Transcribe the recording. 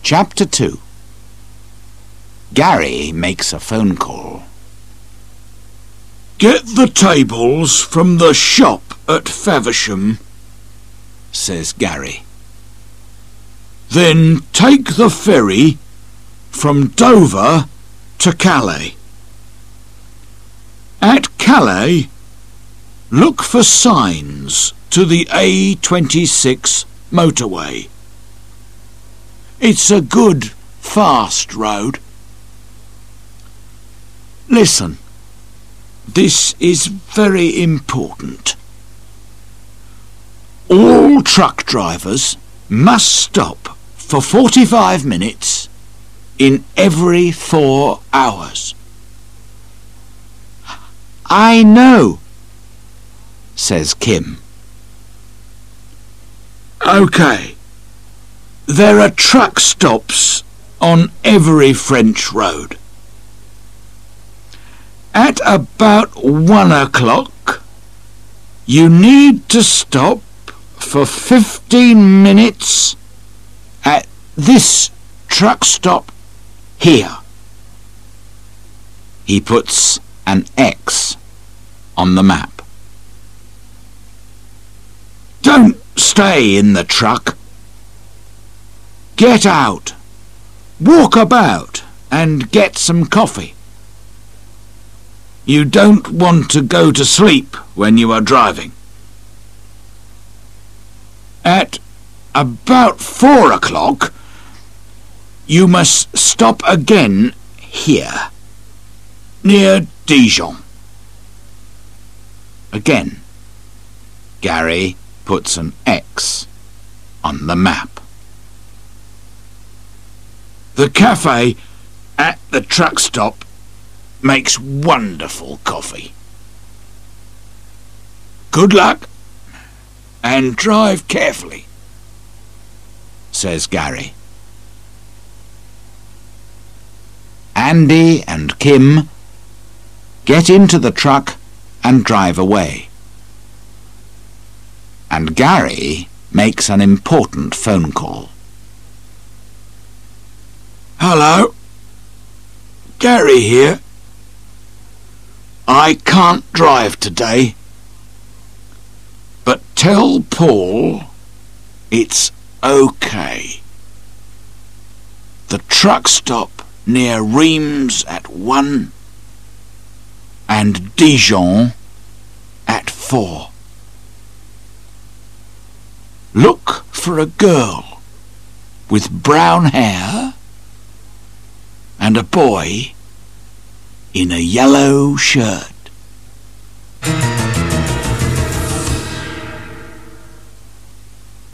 Chapter 2. Gary makes a phone call. "Get the tables from the shop at Faversham," says Gary. "Then take the ferry from Dover to Calais. At Calais, look for signs to the A26 motorway. It's a good, fast road. Listen, this is very important. All truck drivers must stop for 45 minutes in every 4 hours. I know, says Kim. OK. There are truck stops on every French road. At about 1 o'clock, you need to stop for 15 minutes at this truck stop here. He puts an X on the map. Don't stay in the truck. Get out, walk about and get some coffee. You don't want to go to sleep when you are driving. At about 4 o'clock, you must stop again here, near Dijon. Again, Gary puts an X on the map. The cafe at the truck stop makes wonderful coffee. Good luck and drive carefully, says Gary. Andy and Kim get into the truck and drive away. And Gary makes an important phone call. "Hello, Gary here. I can't drive today, but tell Paul it's OK. The truck stop near Reims at 1 and Dijon at 4. Look for a girl with brown hair and a boy in a yellow shirt."